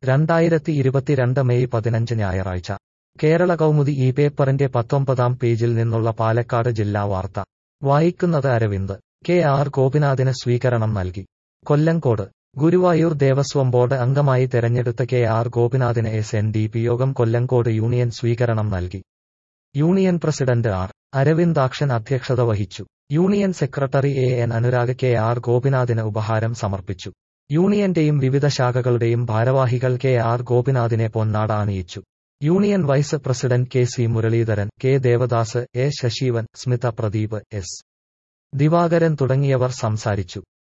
2022 May 15 ഞായറാഴ്ച കേരള കൗമുദി ഈ പേപ്പറിന്റെ 19-ാം പേജിൽ നിന്നുള്ള പാലക്കാട് ജില്ലാ വാർത്ത വായിക്കുന്നത് അരവിന്ദ്. കെ.ആർ. ഗോപിനാഥിന് സ്വീകരണം നൽകി. കൊല്ലങ്കോട് ഗുരുവായൂർ ദേവസ്വം ബോർഡ് അംഗമായി തെരഞ്ഞെടുത്ത കെ.ആർ. ഗോപിനാഥിന് എസ്.എൻ.ഡി.പി യോഗം കൊല്ലങ്കോട് യൂണിയൻ സ്വീകരണം നൽകി. Union president R. അരവിന്ദാക്ഷൻ അധ്യക്ഷത വഹിച്ചു. Union secretary A N. Anurag K R. ഗോപിനാഥിന് ഉപഹാരം സമർപ്പിച്ചു. യൂണിയന്റെയും വിവിധ ശാഖകളുടെയും ഭാരവാഹികൾ കെ.ആർ. ഗോപിനാഥിനെ പൊന്നാട അണിയിച്ചു. Union vice president K C. Muraleedharan, K. Devadas, A. Sasheevan, Smitha Pradeep, S. Divakaran തുടങ്ങിയവർ സംസാരിച്ചു.